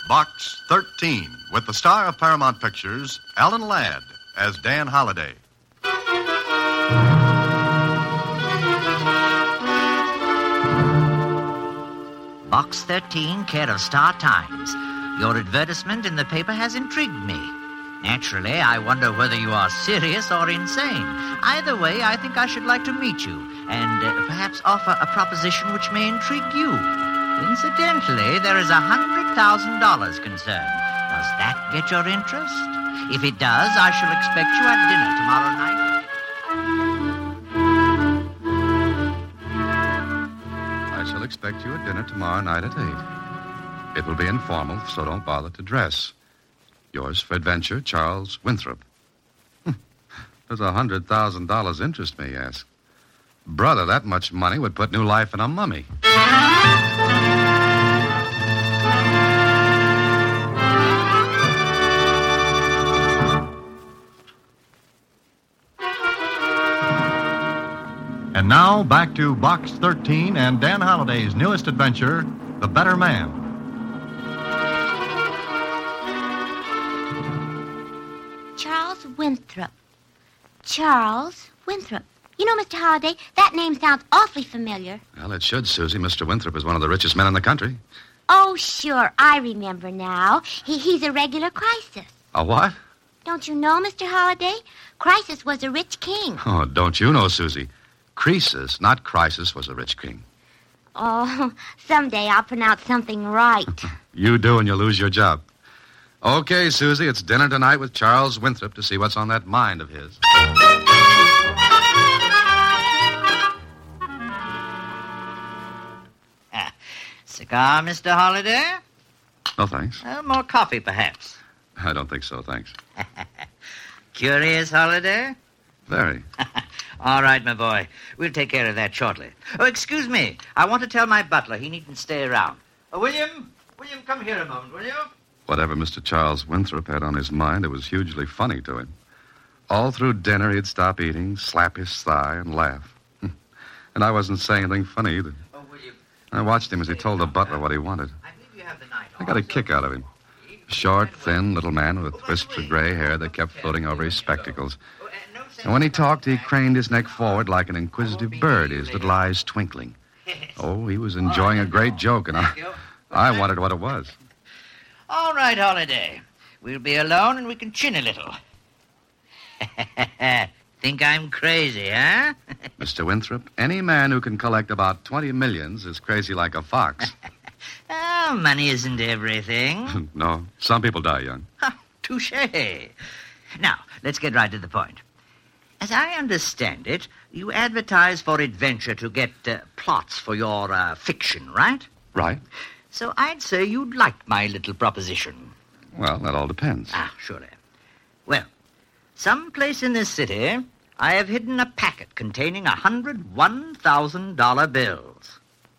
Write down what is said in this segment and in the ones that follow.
Box 13, with the star of Paramount Pictures, Alan Ladd, as Dan Holliday. Box 13, care of Star Times. Your advertisement in the paper has intrigued me. Naturally, I wonder whether you are serious or insane. Either way, I think I should like to meet you and perhaps offer a proposition which may intrigue you. Incidentally, there is $100,000 concerned. Does that get your interest? If it does, I shall expect you at dinner tomorrow night. I shall expect you at dinner tomorrow night at 8. It will be informal, so don't bother to dress. Yours for adventure, Charles Winthrop. Does $100,000 interest me, yes? Brother, that much money would put new life in a mummy. And now, back to Box 13 and Dan Holliday's newest adventure, The Better Man. Charles Winthrop. Charles Winthrop. You know, Mr. Holliday, that name sounds awfully familiar. Well, it should, Susie. Mr. Winthrop is one of the richest men in the country. Oh, sure, I remember now. He's a regular Crisis. A what? Don't you know, Mr. Holliday? Crisis was a rich king. Oh, don't you know, Susie? Croesus, not Crisis, was a rich king. Oh, someday I'll pronounce something right. You do, and you'll lose your job. Okay, Susie, it's dinner tonight with Charles Winthrop to see what's on that mind of his. Cigar, Mr. Holliday? No, thanks. More coffee, perhaps. I don't think so, thanks. Curious, Holliday? Very. All right, my boy. We'll take care of that shortly. Oh, excuse me. I want to tell my butler he needn't stay around. William, come here a moment, will you? Whatever Mr. Charles Winthrop had on his mind, it was hugely funny to him. All through dinner, he'd stop eating, slap his thigh, and laugh. And I wasn't saying anything funny either. Oh, William. I watched him as he told the butler what he wanted. I believe you have the night I got a kick out of him. Short, thin little man with wisps of gray hair that kept floating over his spectacles. And when he talked, he craned his neck forward like an inquisitive bird, his little eyes twinkling. Oh, he was enjoying a great joke, and I wondered what it was. All right, Holliday. We'll be alone and we can chin a little. Think I'm crazy, huh? Mr. Winthrop, any man who can collect about 20 millions is crazy like a fox. Oh, money isn't everything. No, some people die young. Touché. Now, let's get right to the point. As I understand it, you advertise for adventure to get plots for your fiction, right? Right. So I'd say you'd like my little proposition. Well, that all depends. Surely. Well, someplace in this city, I have hidden a packet containing 100 $1,000 bills.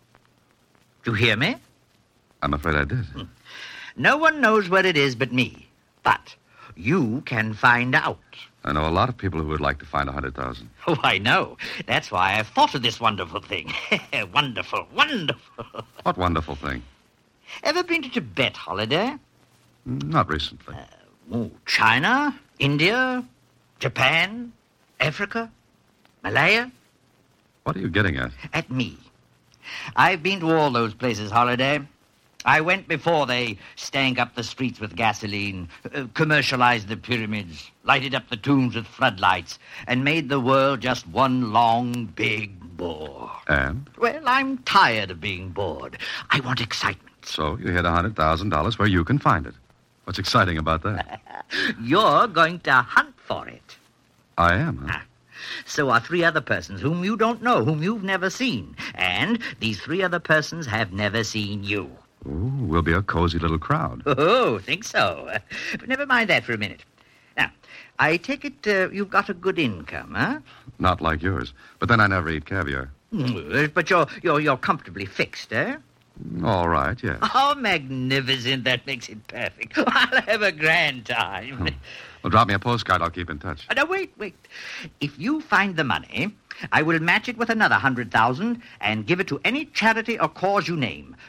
Do you hear me? I'm afraid I did. No one knows where it is but me. But you can find out. I know a lot of people who would like to find 100,000. Oh, I know. That's why I've thought of this wonderful thing. Wonderful, wonderful. What wonderful thing? Ever been to Tibet, Holliday? Not recently. China, India, Japan, Africa, Malaya? What are you getting at? At me. I've been to all those places, Holliday. I went before they stank up the streets with gasoline, commercialized the pyramids, lighted up the tombs with floodlights, and made the world just one long, big bore. And? Well, I'm tired of being bored. I want excitement. So you hid $100,000 where you can find it. What's exciting about that? You're going to hunt for it. I am, huh? So are 3 other persons whom you don't know, whom you've never seen. And these 3 other persons have never seen you. Ooh, we'll be a cozy little crowd. Oh, think so. But never mind that for a minute. Now, I take it you've got a good income, huh? Not like yours. But then I never eat caviar. But you're comfortably fixed, eh? All right, yes. Oh, magnificent. That makes it perfect. I'll have a grand time. Well, drop me a postcard. I'll keep in touch. Now, wait. If you find the money, I will match it with another 100,000 and give it to any charity or cause you name.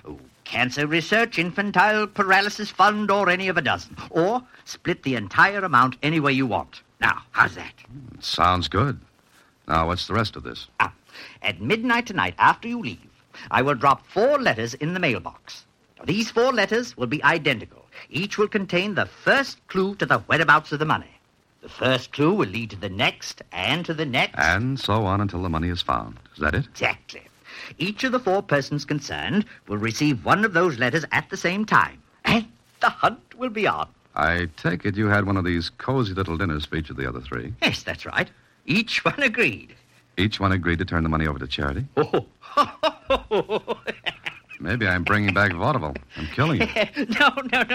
Cancer Research, Infantile Paralysis Fund, or any of a dozen. Or split the entire amount any way you want. Now, how's that? Sounds good. Now, what's the rest of this? At midnight tonight, after you leave, I will drop 4 letters in the mailbox. Now, these 4 letters will be identical. Each will contain the first clue to the whereabouts of the money. The first clue will lead to the next, and to the next. And so on until the money is found. Is that it? Exactly. Each of the 4 persons concerned will receive one of those letters at the same time. And the hunt will be on. I take it you had one of these cozy little dinners for each of the other 3. Yes, that's right. Each one agreed. Each one agreed to turn the money over to charity? Oh. Maybe I'm bringing back vaudeville. I'm killing you. No.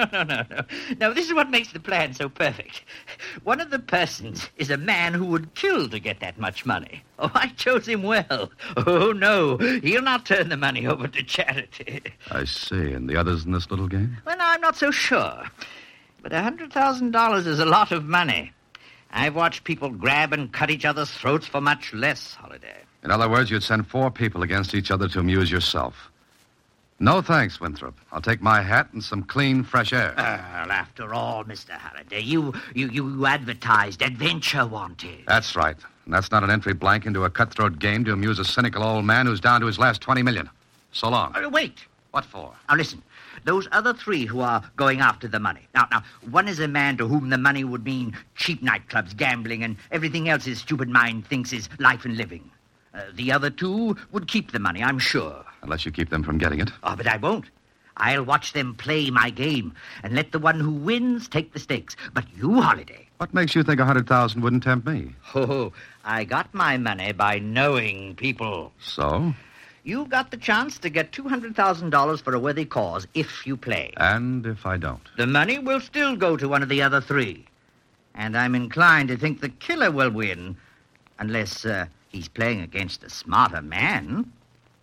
No, this is what makes the plan so perfect. One of the persons is a man who would kill to get that much money. Oh, I chose him well. Oh, no, he'll not turn the money over to charity. I see. And the others in this little game? Well, no, I'm not so sure. But $100,000 is a lot of money. I've watched people grab and cut each other's throats for much less, Holiday. In other words, you'd send 4 people against each other to amuse yourself. No thanks, Winthrop. I'll take my hat and some clean, fresh air. Well, after all, Mr. Halliday, you advertised adventure wanted. That's right. And that's not an entry blank into a cutthroat game to amuse a cynical old man who's down to his last $20 million. So long. Wait. What for? Now, listen. Those other 3 who are going after the money. Now, one is a man to whom the money would mean cheap nightclubs, gambling, and everything else his stupid mind thinks is life and living. The other 2 would keep the money, I'm sure. Unless you keep them from getting it. Oh, but I won't. I'll watch them play my game and let the one who wins take the stakes. But you, Holiday. What makes you think 100,000 wouldn't tempt me? Oh, I got my money by knowing people. So? You've got the chance to get $200,000 for a worthy cause if you play. And if I don't? The money will still go to one of the other 3. And I'm inclined to think the killer will win. Unless he's playing against a smarter man.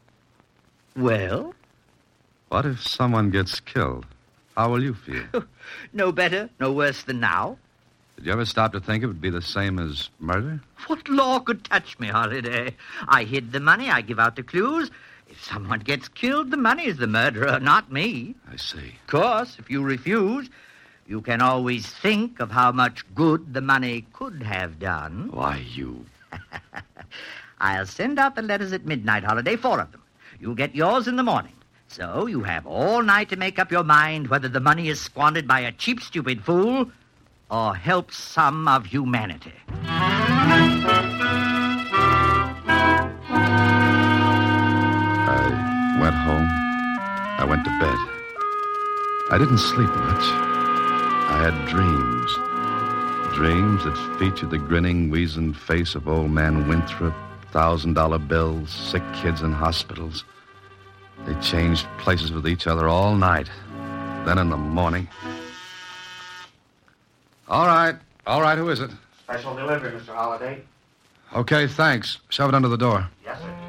Well? What if someone gets killed? How will you feel? No better, no worse than now. Did you ever stop to think it would be the same as murder? What law could touch me, Holiday? I hid the money, I give out the clues. If someone gets killed, the money is the murderer, not me. I see. Of course, if you refuse, you can always think of how much good the money could have done. Why, you... I'll send out the letters at midnight, Holiday, 4 of them. You'll get yours in the morning. So you have all night to make up your mind whether the money is squandered by a cheap, stupid fool or helps some of humanity. I went home. I went to bed. I didn't sleep much. I had dreams. Dreams that featured the grinning, weazened face of old man Winthrop, $1,000 bills, sick kids in hospitals. They changed places with each other all night. Then in the morning... All right, who is it? Special delivery, Mr. Holliday. Okay, thanks. Shove it under the door. Yes, sir.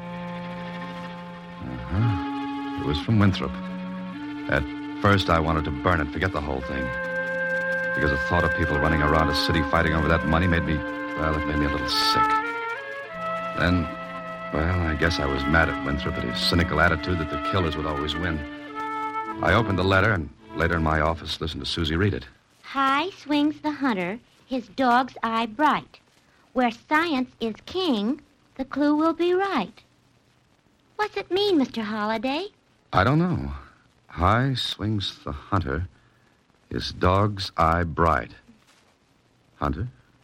It was from Winthrop. At first, I wanted to burn it, forget the whole thing. Because the thought of people running around a city fighting over that money made me a little sick. Then, I guess I was mad at Winthrop at his cynical attitude that the killers would always win. I opened the letter and later in my office listened to Susie read it. High swings the hunter, his dog's eye bright. Where science is king, the clue will be right. What's it mean, Mr. Holliday? I don't know. High swings the hunter, his dog's eye bright. Hunter?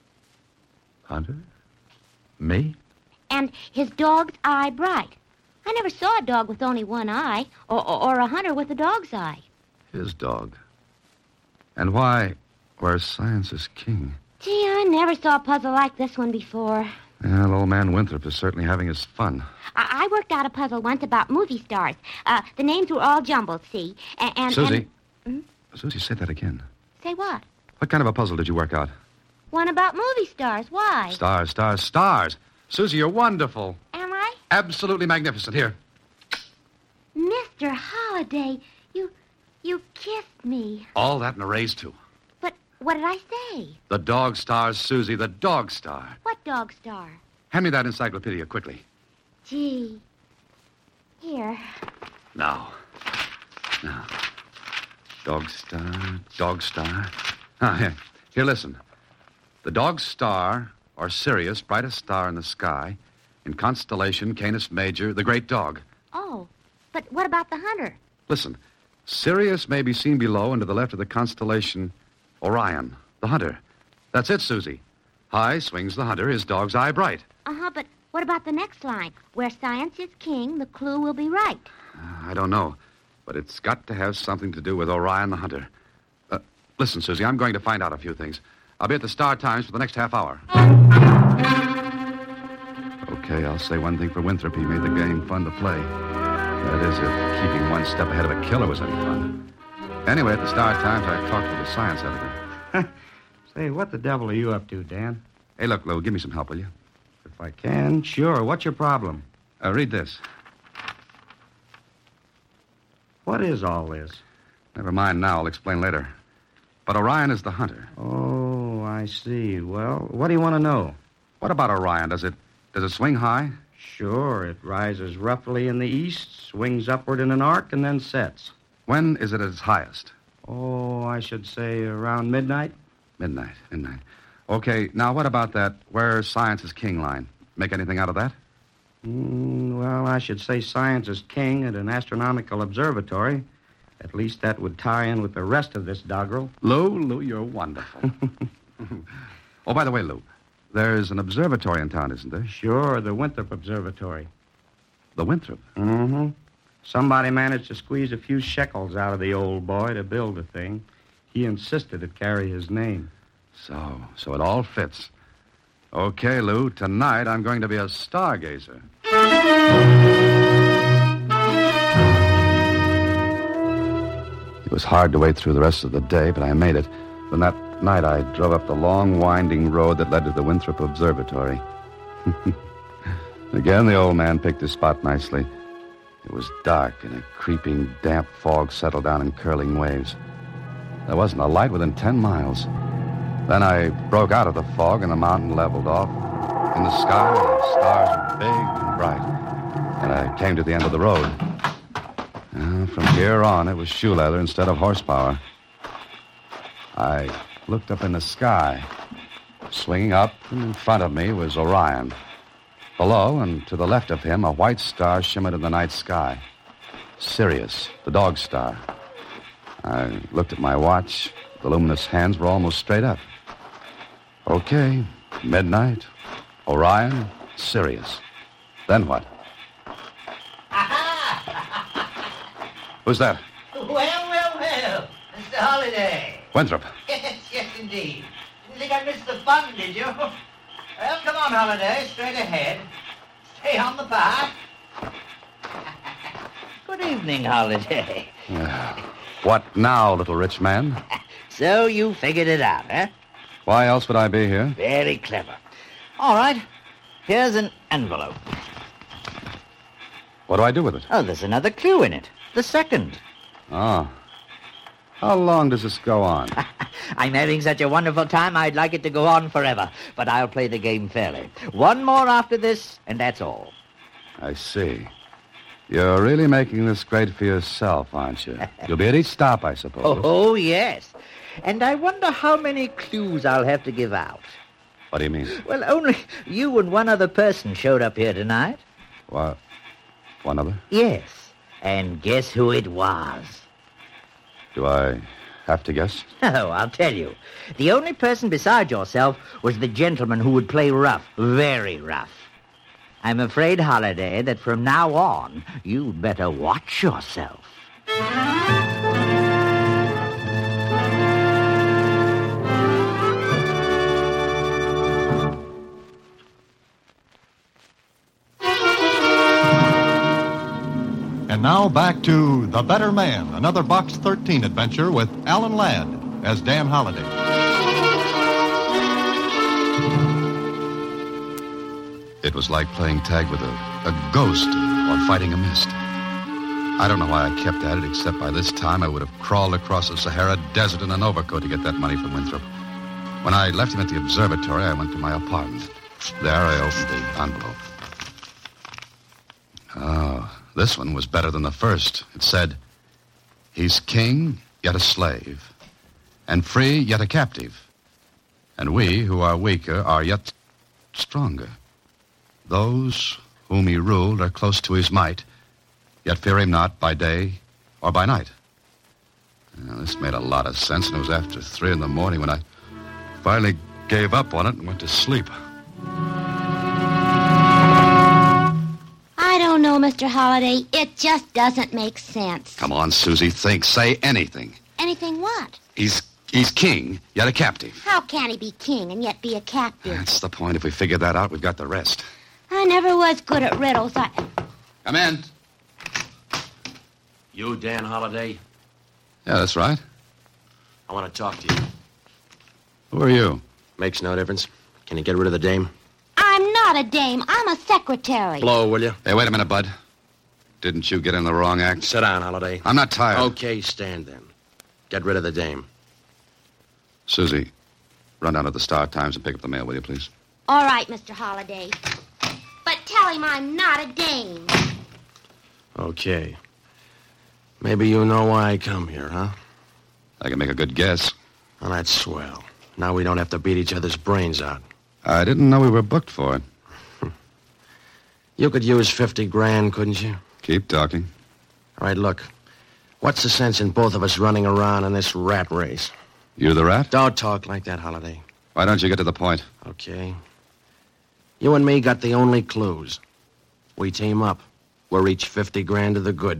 Me? And his dog's eye bright. I never saw a dog with only one eye, or a hunter with a dog's eye. His dog. And why, where science is king? Gee, I never saw a puzzle like this one before. Well, old man Winthrop is certainly having his fun. I worked out a puzzle once about movie stars. The names were all jumbled, see? And Susie. Susie, say that again. Say what? What kind of a puzzle did you work out? One about movie stars. Why? Stars. Susie, you're wonderful. Am I? Absolutely magnificent. Here. Mr. Holliday, you kissed me. All that and a raise, too. But what did I say? The dog stars, Susie, the dog star. What dog star? Hand me that encyclopedia quickly. Gee. Here. Now, Now, Dog Star. Here, listen. The Dog Star, or Sirius, brightest star in the sky, in constellation Canis Major, the great dog. Oh, but what about the hunter? Listen, Sirius may be seen below and to the left of the constellation Orion, the hunter. That's it, Susie. High swings the hunter, his dog's eye bright. But what about the next line? Where science is king, the clue will be right. I don't know, but it's got to have something to do with Orion the hunter. Listen, Susie, I'm going to find out a few things. I'll be at the Star Times for the next half hour. Okay, I'll say one thing for Winthrop. He made the game fun to play. That is, if keeping one step ahead of a killer was any fun. Anyway, at the Star Times, I talked with the science editor. Say, what the devil are you up to, Dan? Hey, look, Lou, give me some help, will you? If I can, sure. What's your problem? Read this. What is all this? Never mind now. I'll explain later. But Orion is the hunter. Oh, I see. Well, what do you want to know? What about Orion? Does it swing high? Sure. It rises roughly in the east, swings upward in an arc, and then sets. When is it at its highest? Oh, I should say around midnight. Midnight. Okay, now what about that where science is king line? Make anything out of that? Well, I should say science is king at an astronomical observatory. At least that would tie in with the rest of this doggerel. Lou, you're wonderful. Oh, by the way, Lou, there's an observatory in town, isn't there? Sure, the Winthrop Observatory. The Winthrop? Mm-hmm. Somebody managed to squeeze a few shekels out of the old boy to build the thing. He insisted it carry his name. So it all fits. Okay, Lou, tonight I'm going to be a stargazer. It was hard to wait through the rest of the day, but I made it. Then that night I drove up the long, winding road that led to the Winthrop Observatory. Again, the old man picked his spot nicely. It was dark, and a creeping, damp fog settled down in curling waves. There wasn't a light within 10 miles. Then I broke out of the fog, and the mountain leveled off. In the sky, the stars were big and bright. And I came to the end of the road. From here on, it was shoe leather instead of horsepower. I looked up in the sky. Swinging up in front of me was Orion. Below and to the left of him, a white star shimmered in the night sky. Sirius, the dog star. I looked at my watch. The luminous hands were almost straight up. Okay, midnight, Orion, Sirius. Then what? Who's that? Well, Mr. Holliday. Winthrop. Yes, indeed. Didn't think I missed the fun, did you? Well, come on, Holliday, straight ahead. Stay on the path. Good evening, Holliday. What now, little rich man? So you figured it out, eh? Why else would I be here? Very clever. All right, here's an envelope. What do I do with it? Oh, there's another clue in it. The second. Oh. How long does this go on? I'm having such a wonderful time, I'd like it to go on forever. But I'll play the game fairly. One more after this, and that's all. I see. You're really making this great for yourself, aren't you? You'll be at each stop, I suppose. Oh, yes. And I wonder how many clues I'll have to give out. What do you mean? Well, only you and one other person showed up here tonight. What? One other? Yes. And guess who it was? Do I have to guess? Oh, I'll tell you. The only person besides yourself was the gentleman who would play rough, very rough. I'm afraid, Holliday, that from now on, you'd better watch yourself. And now back to The Better Man, another Box 13 adventure with Alan Ladd as Dan Holliday. It was like playing tag with a ghost or fighting a mist. I don't know why I kept at it, except by this time I would have crawled across the Sahara Desert in an overcoat to get that money from Winthrop. When I left him at the observatory, I went to my apartment. There I opened the envelope. Oh, this one was better than the first. It said, He's king, yet a slave, and free, yet a captive. And we, who are weaker, are yet stronger. Those whom he ruled are close to his might, yet fear him not by day or by night. Now, this made a lot of sense, and it was after 3 in the morning when I finally gave up on it and went to sleep. I don't know, Mr. Holliday. It just doesn't make sense. Come on, Susie, think. Say anything. Anything what? He's king, yet a captive. How can he be king and yet be a captive? That's the point. If we figure that out, we've got the rest. I never was good at riddles. Come in. You, Dan Holliday? Yeah, that's right. I want to talk to you. Who are you? Makes no difference. Can you get rid of the dame? I'm not a dame. I'm a secretary. Blow, will you? Hey, wait a minute, Bud. Didn't you get in the wrong act? Sit down, Holliday. I'm not tired. Okay, stand then. Get rid of the dame. Susie, run down to the Star-Times and pick up the mail, will you, please? All right, Mr. Holliday. But tell him I'm not a dame. Okay. Maybe you know why I come here, huh? I can make a good guess. Well, that's swell. Now we don't have to beat each other's brains out. I didn't know we were booked for it. You could use 50 grand, couldn't you? Keep talking. All right, look. What's the sense in both of us running around in this rat race? You the rat? Don't talk like that, Holliday. Why don't you get to the point? Okay. You and me got the only clues. We team up. We're each 50 grand to the good.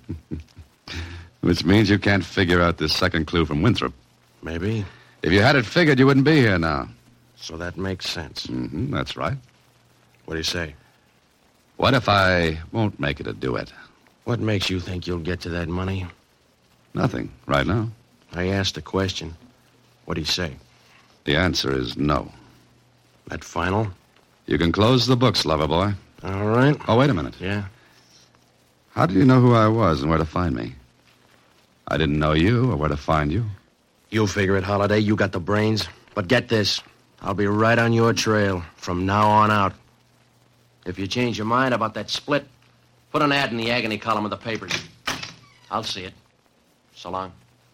Which means you can't figure out this second clue from Winthrop. Maybe. If you had it figured, you wouldn't be here now. So that makes sense. Mm-hmm, that's right. What do you say? What if I won't make it a duet? What makes you think you'll get to that money? Nothing, right now. I asked a question. What do you say? The answer is no. That final? You can close the books, lover boy. All right. Oh, wait a minute. Yeah? How did you know who I was and where to find me? I didn't know you or where to find you. You figure it, Holliday. You got the brains. But get this. I'll be right on your trail from now on out. If you change your mind about that split, put an ad in the agony column of the papers. I'll see it. So long.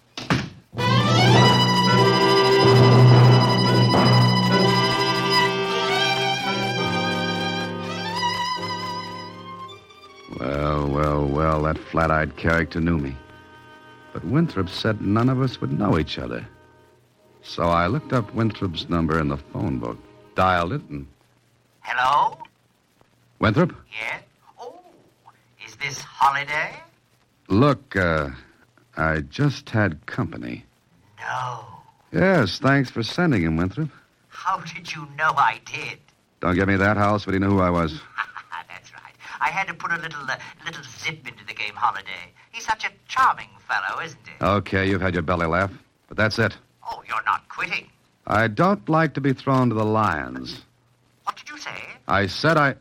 Well, that flat-eyed character knew me. But Winthrop said none of us would know each other. So I looked up Winthrop's number in the phone book, dialed it, and... Hello? Winthrop? Yes? Oh, is this Holiday? Look, I just had company. No. Yes, thanks for sending him, Winthrop. How did you know I did? Don't give me that, how else would he know who I was? That's right. I had to put a little zip into the game, Holiday. He's such a charming fellow, isn't he? Okay, you've had your belly laugh, but that's it. Oh, you're not quitting. I don't like to be thrown to the lions. What did you say? I said I...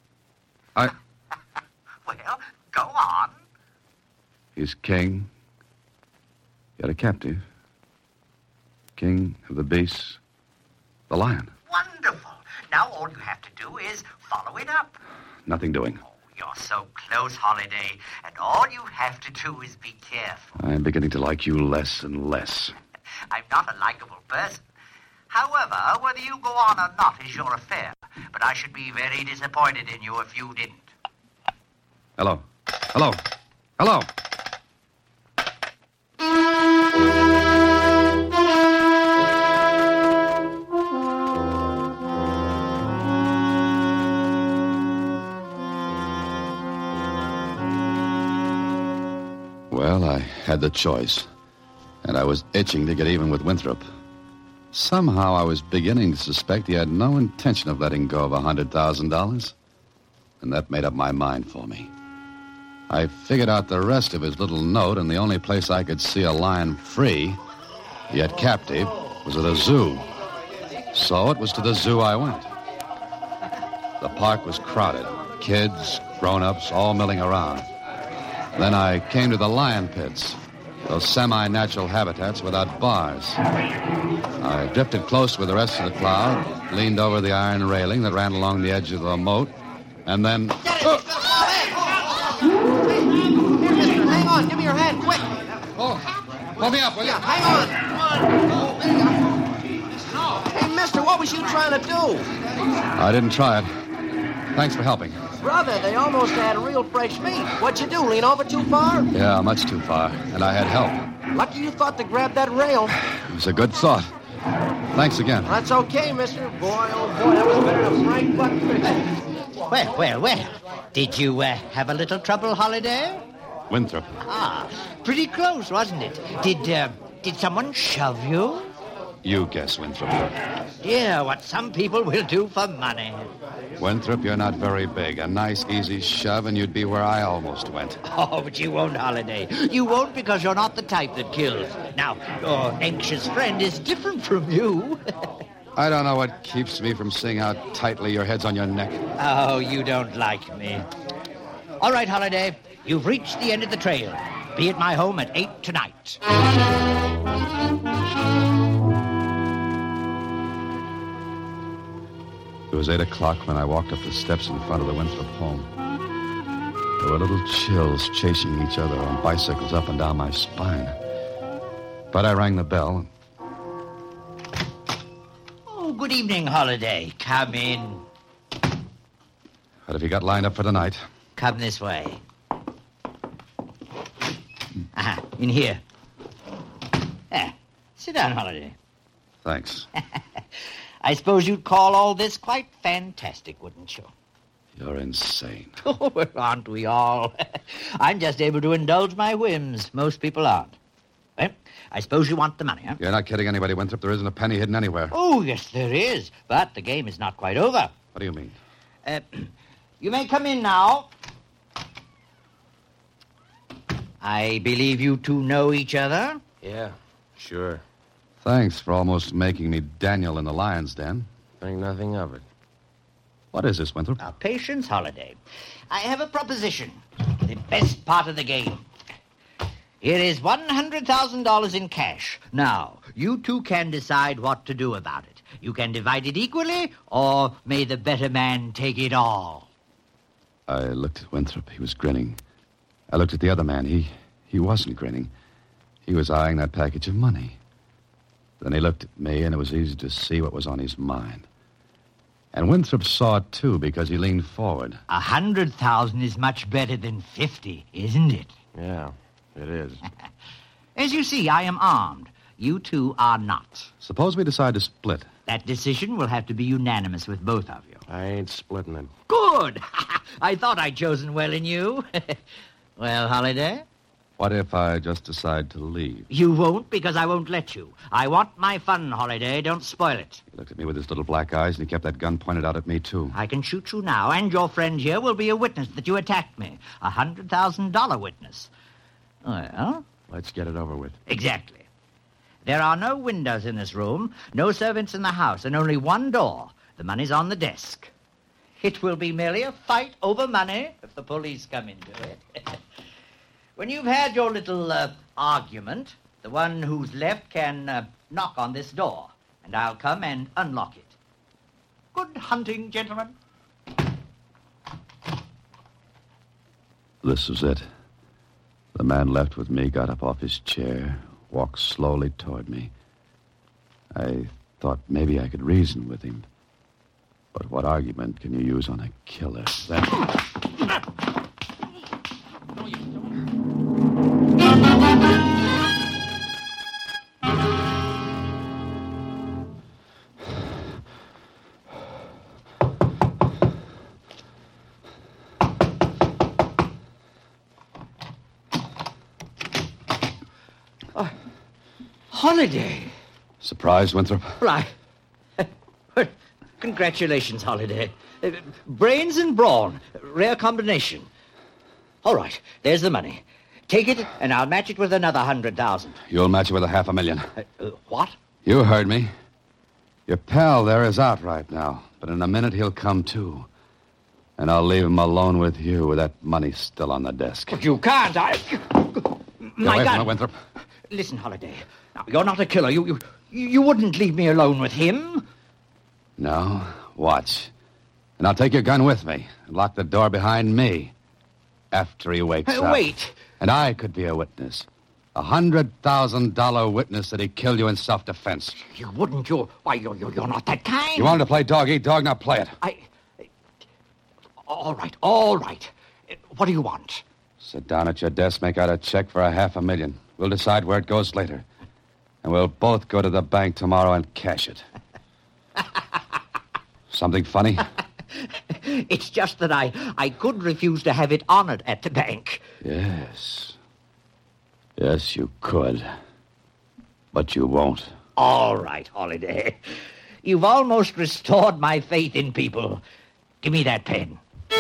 Well, go on. He's king, yet a captive. King of the beasts, the lion. Wonderful. Now all you have to do is follow it up. Nothing doing. Oh, you're so close, Holiday, and all you have to do is be careful. I'm beginning to like you less and less. I'm not a likable person. However, whether you go on or not is your affair. But I should be very disappointed in you if you didn't. Hello. Hello. Hello. Well, I had the choice, and I was itching to get even with Winthrop. Somehow I was beginning to suspect he had no intention of letting go of $100,000, and that made up my mind for me. I figured out the rest of his little note, and the only place I could see a lion free, yet captive, was at a zoo. So it was to the zoo I went. The park was crowded. Kids, grown-ups, all milling around. Then I came to the lion pits, those semi-natural habitats without bars. I drifted close with the rest of the crowd, leaned over the iron railing that ran along the edge of the moat, and then... Hang on, give me your hand, quick. Pull me up, will you? Hang on. Hey, mister, what was you trying to do? I didn't try it. Thanks for helping. Brother, they almost had real fresh meat. What'd you do, lean over too far? Yeah, much too far. And I had help. Lucky you thought to grab that rail. It was a good thought. Thanks again. That's okay, mister. Boy, oh boy, that was better than Frank Buck. Well. Did you have a little trouble, Holiday? Winthrop. Pretty close, wasn't it? Did someone shove you? You guess, Winthrop. Dear, what some people will do for money. Winthrop, you're not very big. A nice, easy shove, and you'd be where I almost went. Oh, but you won't, Holiday. You won't because you're not the type that kills. Now, your anxious friend is different from you. I don't know what keeps me from seeing how tightly your head's on your neck. Oh, you don't like me. All right, Holiday. You've reached the end of the trail. Be at my home at 8 tonight. It was 8 o'clock when I walked up the steps in front of the Winthrop home. There were little chills chasing each other on bicycles up and down my spine. But I rang the bell. Oh, good evening, Holiday. Come in. What have you got lined up for tonight? Come this way. In here. Sit down, Holiday. Thanks. I suppose you'd call all this quite fantastic, wouldn't you? You're insane. Oh, well, aren't we all? I'm just able to indulge my whims. Most people aren't. Well, I suppose you want the money, huh? You're not kidding anybody, Winthrop. There isn't a penny hidden anywhere. Oh, yes, there is. But the game is not quite over. What do you mean? You may come in now. I believe you two know each other? Yeah, sure. Thanks for almost making me Daniel in the lion's den. Think nothing of it. What is this, Winthrop? Now, patience, Holiday. I have a proposition. The best part of the game. Here is $100,000 in cash. Now, you two can decide what to do about it. You can divide it equally, or may the better man take it all. I looked at Winthrop. He was grinning. I looked at the other man. He wasn't grinning. He was eyeing that package of money. Then he looked at me, and it was easy to see what was on his mind. And Winthrop saw it, too, because he leaned forward. 100,000 is much better than 50, isn't it? Yeah, it is. As you see, I am armed. You two are not. Suppose we decide to split. That decision will have to be unanimous with both of you. I ain't splitting it. Good! I thought I'd chosen well in you. Well, Holiday? What if I just decide to leave? You won't, because I won't let you. I want my fun, Holiday. Don't spoil it. He looked at me with his little black eyes, and he kept that gun pointed out at me, too. I can shoot you now, and your friend here will be a witness that you attacked me. A $100,000 witness. Well? Let's get it over with. Exactly. There are no windows in this room, no servants in the house, and only one door. The money's on the desk. It will be merely a fight over money if the police come into it. When you've had your little argument, the one who's left can knock on this door, and I'll come and unlock it. Good hunting, gentlemen. This was it. The man left with me got up off his chair, walked slowly toward me. I thought maybe I could reason with him. But what argument can you use on a killer? Holiday. Surprised, Winthrop? Right. Congratulations, Holiday. Brains and brawn. Rare combination. All right, there's the money. Take it, and I'll match it with another 100,000. You'll match it with $500,000. What? You heard me. Your pal there is out right now, but in a minute he'll come to. And I'll leave him alone with you with that money still on the desk. But you can't. My Get away God. from it, Winthrop. Listen, Holiday. Now, you're not a killer. You wouldn't leave me alone with him. No, watch. And I'll take your gun with me and lock the door behind me after he wakes up. Wait. And I could be a witness. $100,000 witness that he killed you in self-defense. You wouldn't, you? Why, you're not that kind. You wanted to play dog-eat-dog, now play it. All right. What do you want? Sit down at your desk, make out a check for $500,000. We'll decide where it goes later. And we'll both go to the bank tomorrow and cash it. Something funny? It's just that I could refuse to have it honored at the bank. Yes. Yes, you could. But you won't. All right, Holiday. You've almost restored my faith in people. Give me that pen.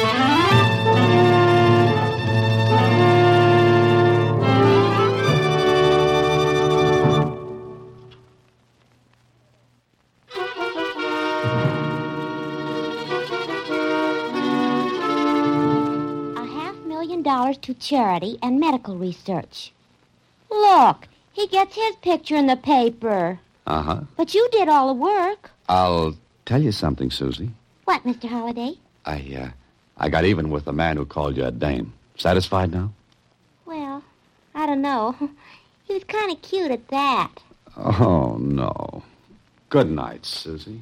$500,000 to charity and medical research. Look, he gets his picture in the paper. Uh-huh. But you did all the work. I'll tell you something, Susie. What, Mr. Holliday? I got even with the man who called you a dame. Satisfied now? Well, I don't know. He was kind of cute at that. Oh, no. Good night, Susie.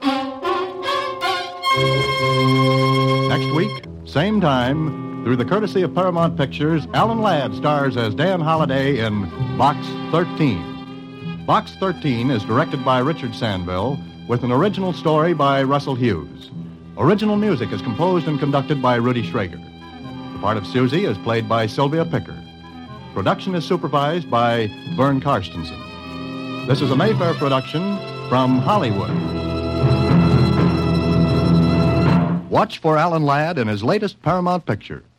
Next week, same time, through the courtesy of Paramount Pictures, Alan Ladd stars as Dan Holliday in Box 13. Box 13 is directed by Richard Sandville with an original story by Russell Hughes. Original music is composed and conducted by Rudy Schrager. The part of Susie is played by Sylvia Picker. Production is supervised by Vern Karstensen. This is a Mayfair production from Hollywood. Watch for Alan Ladd in his latest Paramount picture.